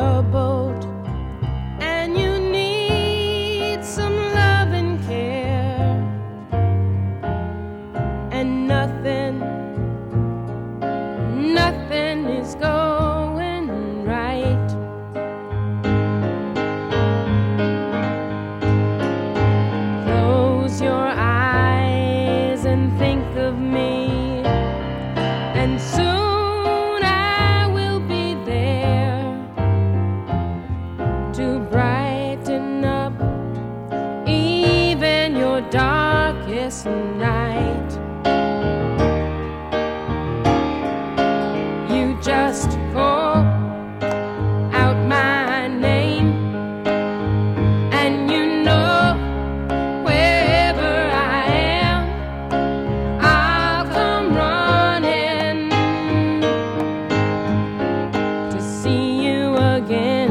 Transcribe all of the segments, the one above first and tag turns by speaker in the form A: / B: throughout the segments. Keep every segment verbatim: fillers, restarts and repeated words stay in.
A: a boat and you need some love and care, and nothing, nothing is going right. Close your eyes and think of me, and soon I will be there to brighten up even your darkest night. You just call out my name, and you know wherever I am, I'll come running to see you again.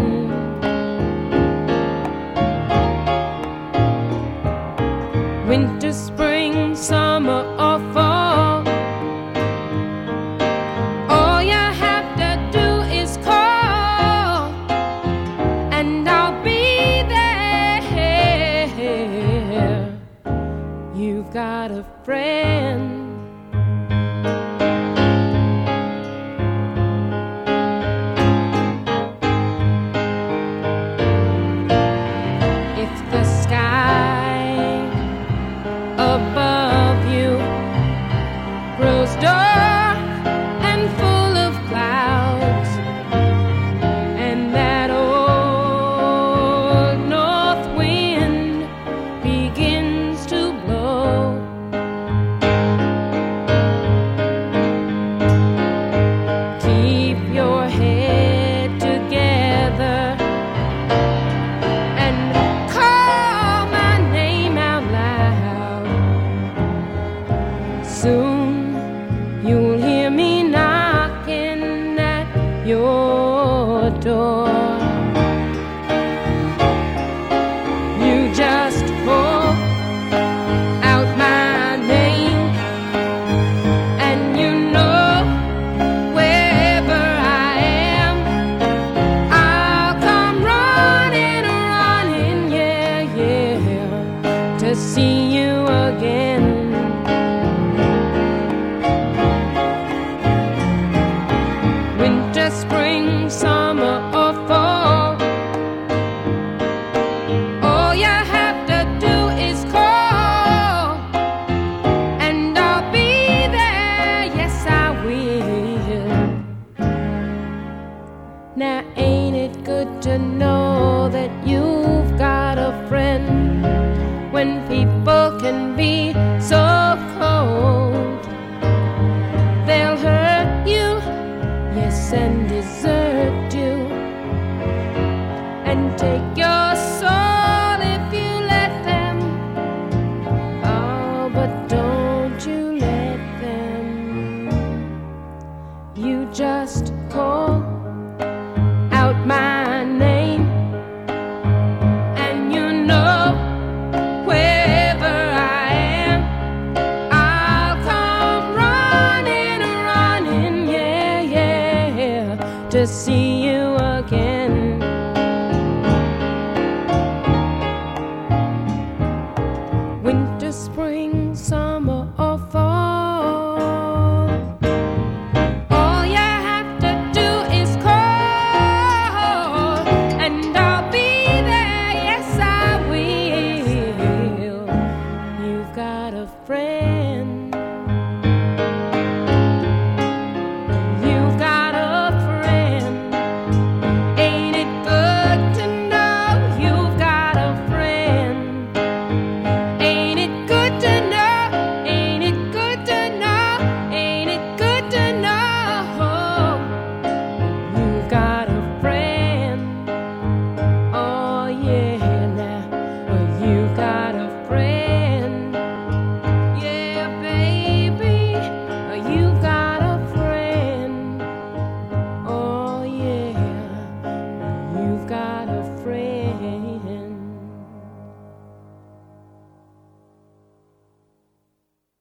A: Winter, spring, summer, or fall, all you have to do is call, and I'll be there. You've got a friend. If the sky above you grows dark and full of clouds, and that old north wind begins to blow, keep your head together and call my name out loud. Soon you'll hear me knocking at your door. You just call out my name, and you know wherever I am, I'll come running, running, yeah, yeah, to see you again. Winter, spring, summer, or fall, all you have to do is call, and I'll be there, yes I will. Now ain't it good to know that you've got a friend when people can be so cold? They'll hurt you, yes, and desert you, and take your